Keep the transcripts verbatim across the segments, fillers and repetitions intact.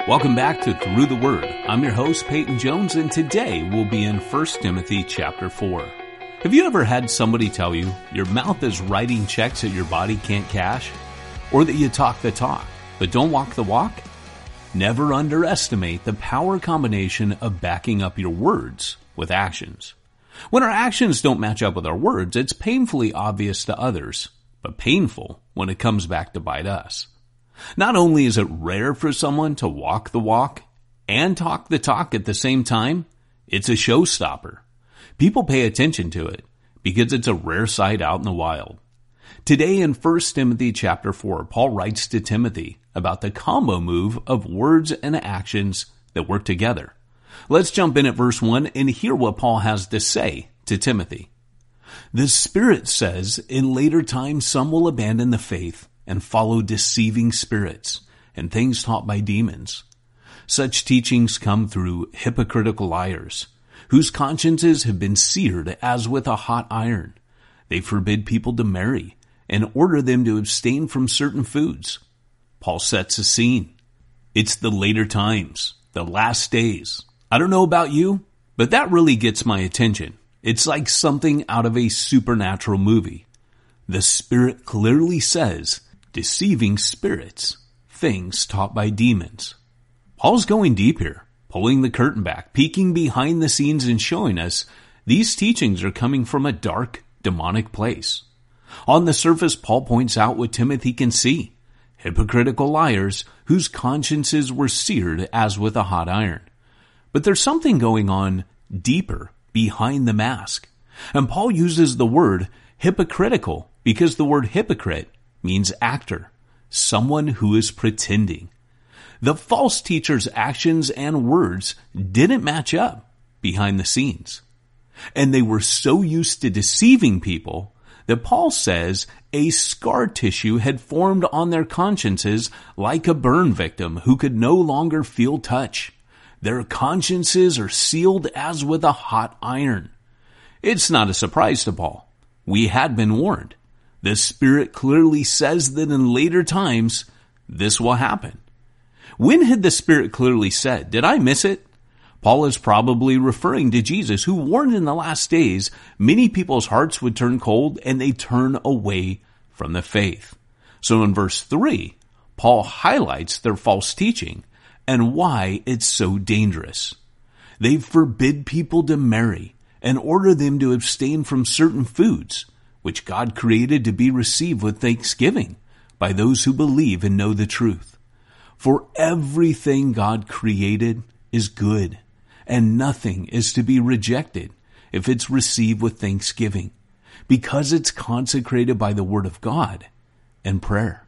Welcome back to Through the Word. I'm your host, Peyton Jones, and today we'll be in First Timothy chapter four. Have you ever had somebody tell you your mouth is writing checks that your body can't cash? Or that you talk the talk, but don't walk the walk? Never underestimate the power combination of backing up your words with actions. When our actions don't match up with our words, it's painfully obvious to others, but painful when it comes back to bite us. Not only is it rare for someone to walk the walk and talk the talk at the same time, it's a showstopper. People pay attention to it because it's a rare sight out in the wild. Today in First Timothy chapter four, Paul writes to Timothy about the combo move of words and actions that work together. Let's jump in at verse one and hear what Paul has to say to Timothy. The Spirit says, in later times some will abandon the faith and follow deceiving spirits and things taught by demons. Such teachings come through hypocritical liars, whose consciences have been seared as with a hot iron. They forbid people to marry and order them to abstain from certain foods. Paul sets a scene. It's the later times, the last days. I don't know about you, but that really gets my attention. It's like something out of a supernatural movie. The Spirit clearly says, deceiving spirits, things taught by demons. Paul's going deep here, pulling the curtain back, peeking behind the scenes and showing us these teachings are coming from a dark, demonic place. On the surface, Paul points out what Timothy can see, hypocritical liars whose consciences were seared as with a hot iron. But there's something going on deeper behind the mask. And Paul uses the word hypocritical because the word hypocrite means actor, someone who is pretending. The false teacher's actions and words didn't match up behind the scenes. And they were so used to deceiving people that Paul says a scar tissue had formed on their consciences like a burn victim who could no longer feel touch. Their consciences are sealed as with a hot iron. It's not a surprise to Paul. We had been warned. The Spirit clearly says that in later times, this will happen. When had the Spirit clearly said? Did I miss it? Paul is probably referring to Jesus, who warned in the last days many people's hearts would turn cold and they turn away from the faith. So in verse three, Paul highlights their false teaching and why it's so dangerous. They forbid people to marry and order them to abstain from certain foods, which God created to be received with thanksgiving by those who believe and know the truth. For everything God created is good, and nothing is to be rejected if it's received with thanksgiving, because it's consecrated by the word of God and prayer.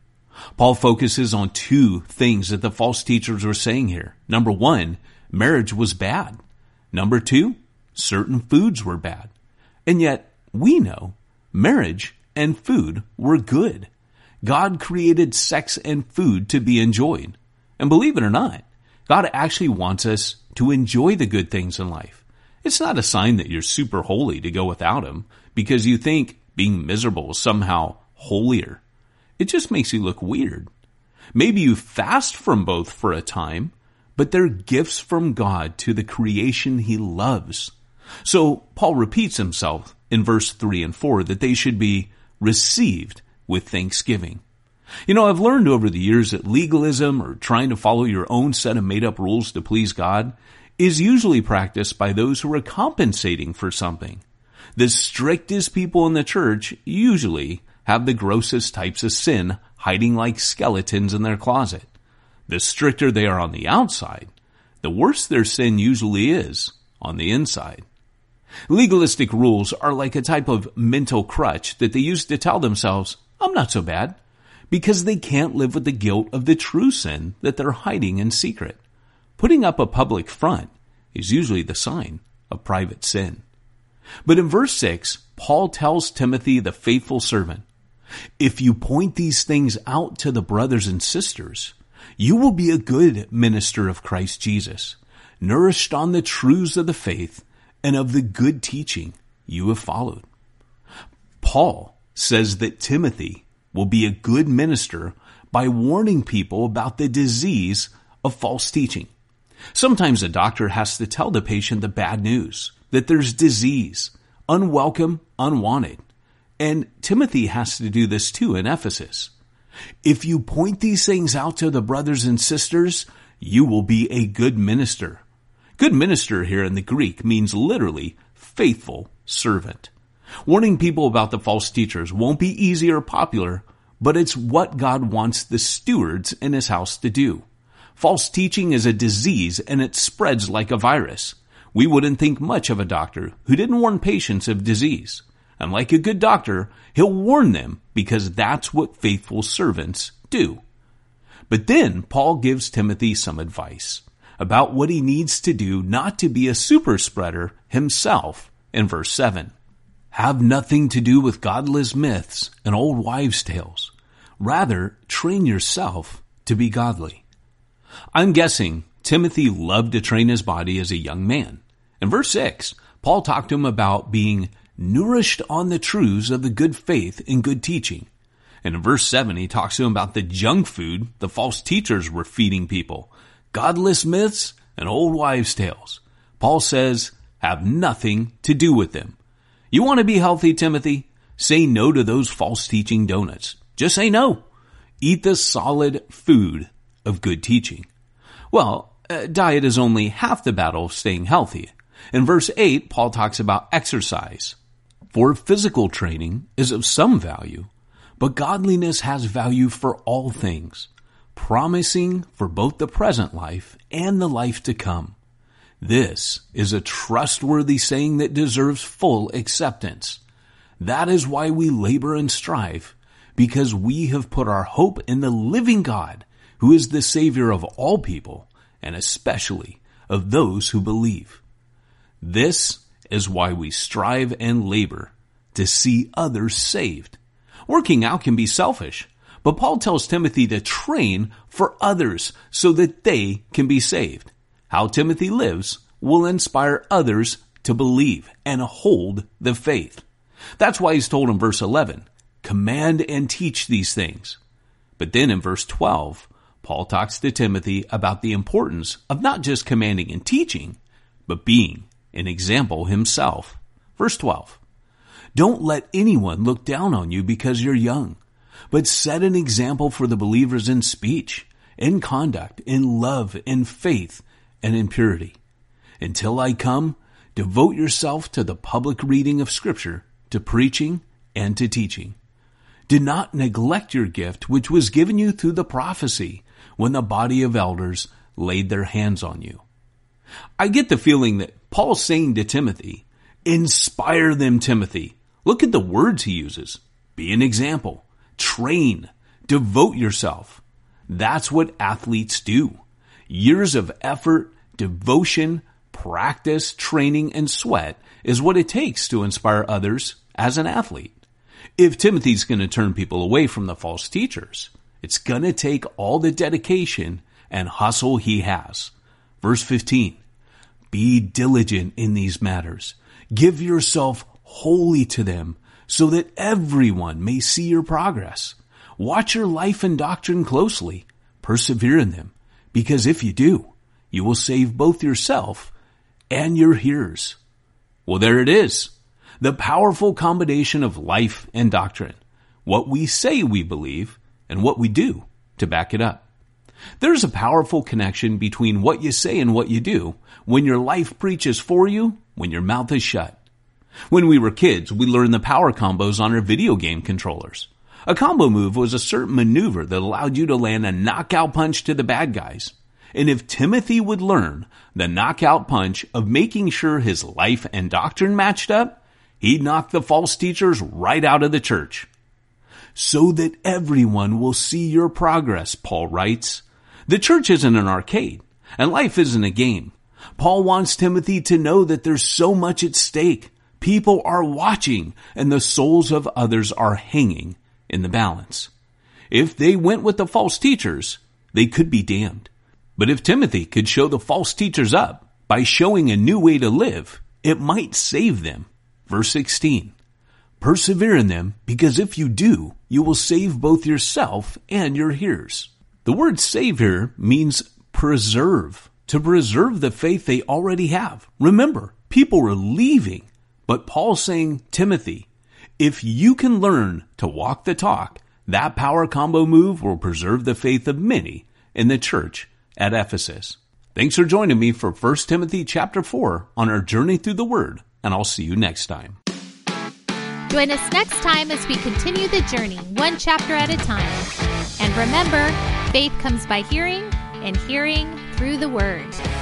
Paul focuses on two things that the false teachers were saying here. Number one, marriage was bad. Number two, certain foods were bad. And yet, we know marriage and food were good. God created sex and food to be enjoyed. And believe it or not, God actually wants us to enjoy the good things in life. It's not a sign that you're super holy to go without Him because you think being miserable is somehow holier. It just makes you look weird. Maybe you fast from both for a time, but they're gifts from God to the creation He loves. So Paul repeats himself in verse three and four that they should be received with thanksgiving. You know, I've learned over the years that legalism or trying to follow your own set of made-up rules to please God is usually practiced by those who are compensating for something. The strictest people in the church usually have the grossest types of sin hiding like skeletons in their closet. The stricter they are on the outside, the worse their sin usually is on the inside. Legalistic rules are like a type of mental crutch that they use to tell themselves, I'm not so bad, because they can't live with the guilt of the true sin that they're hiding in secret. Putting up a public front is usually the sign of private sin. But in verse six, Paul tells Timothy, the faithful servant, if you point these things out to the brothers and sisters, you will be a good minister of Christ Jesus, nourished on the truths of the faith and of the good teaching you have followed. Paul says that Timothy will be a good minister by warning people about the disease of false teaching. Sometimes a doctor has to tell the patient the bad news, that there's disease, unwelcome, unwanted. And Timothy has to do this too in Ephesus. If you point these things out to the brothers and sisters, you will be a good minister. Good minister here in the Greek means literally faithful servant. Warning people about the false teachers won't be easy or popular, but it's what God wants the stewards in his house to do. False teaching is a disease and it spreads like a virus. We wouldn't think much of a doctor who didn't warn patients of disease. And like a good doctor, he'll warn them because that's what faithful servants do. But then Paul gives Timothy some advice about what he needs to do not to be a super spreader himself in verse seven. Have nothing to do with godless myths and old wives' tales. Rather, train yourself to be godly. I'm guessing Timothy loved to train his body as a young man. In verse six, Paul talked to him about being nourished on the truths of the good faith and good teaching. And in verse seven, he talks to him about the junk food the false teachers were feeding people, godless myths and old wives' tales. Paul says, have nothing to do with them. You want to be healthy, Timothy? Say no to those false teaching donuts. Just say no. Eat the solid food of good teaching. Well, uh, diet is only half the battle of staying healthy. In verse eight, Paul talks about exercise. For physical training is of some value, but godliness has value for all things, promising for both the present life and the life to come. This is a trustworthy saying that deserves full acceptance. That is why we labor and strive, because we have put our hope in the living God, who is the Savior of all people, and especially of those who believe. This is why we strive and labor to see others saved. Working out can be selfish, but Paul tells Timothy to train for others so that they can be saved. How Timothy lives will inspire others to believe and hold the faith. That's why he's told in verse eleven, command and teach these things. But then in verse twelve, Paul talks to Timothy about the importance of not just commanding and teaching, but being an example himself. Verse twelve, don't let anyone look down on you because you're young, but set an example for the believers in speech, in conduct, in love, in faith, and in purity. Until I come, devote yourself to the public reading of Scripture, to preaching, and to teaching. Do not neglect your gift, which was given you through the prophecy when the body of elders laid their hands on you. I get the feeling that Paul's saying to Timothy, inspire them, Timothy. Look at the words he uses. Be an example. Train. Devote yourself. That's what athletes do. Years of effort, devotion, practice, training, and sweat is what it takes to inspire others as an athlete. If Timothy's going to turn people away from the false teachers, it's going to take all the dedication and hustle he has. Verse fifteen, be diligent in these matters. Give yourself wholly to them so that everyone may see your progress. Watch your life and doctrine closely. Persevere in them, because if you do, you will save both yourself and your hearers. Well, there it is. The powerful combination of life and doctrine. What we say we believe and what we do to back it up. There's a powerful connection between what you say and what you do when your life preaches for you, when your mouth is shut. When we were kids, we learned the power combos on our video game controllers. A combo move was a certain maneuver that allowed you to land a knockout punch to the bad guys. And if Timothy would learn the knockout punch of making sure his life and doctrine matched up, he'd knock the false teachers right out of the church. So that everyone will see your progress, Paul writes. The church isn't an arcade, and life isn't a game. Paul wants Timothy to know that there's so much at stake. People are watching, and the souls of others are hanging in the balance. If they went with the false teachers, they could be damned. But if Timothy could show the false teachers up by showing a new way to live, it might save them. Verse sixteen, persevere in them, because if you do, you will save both yourself and your hearers. The word save here means preserve, to preserve the faith they already have. Remember, people were leaving, but Paul's saying, Timothy, if you can learn to walk the talk, that power combo move will preserve the faith of many in the church at Ephesus. Thanks for joining me for First Timothy chapter four on our journey through the Word, and I'll see you next time. Join us next time as we continue the journey, one chapter at a time. And remember, faith comes by hearing, and hearing through the Word.